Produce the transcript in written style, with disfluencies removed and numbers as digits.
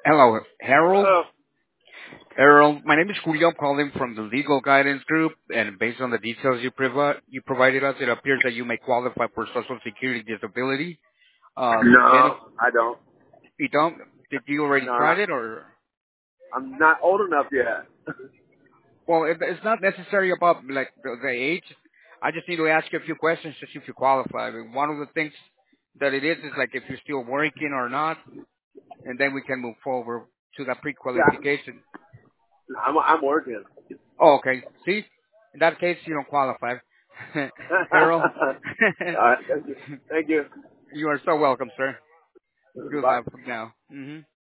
Hello, Harold. Oh, Harold, my name is Julio. I'm calling from the Legal Guidance Group, and based on the details you provided us, it appears that you may qualify for Social Security disability. no, I don't. You don't? Did you already No, tried it, or? I'm not old enough yet. Well, it's not necessary about like the age. I just need to ask you a few questions to see if you qualify. I mean, one of the things that it is like if you're still working or not, and then we can move forward to the Yeah, pre-qualification. I'm working. Oh, okay. See, in that case, you don't qualify. Harold, All right, thank you. Thank you. you are so welcome, sir. Bye. Goodbye for now.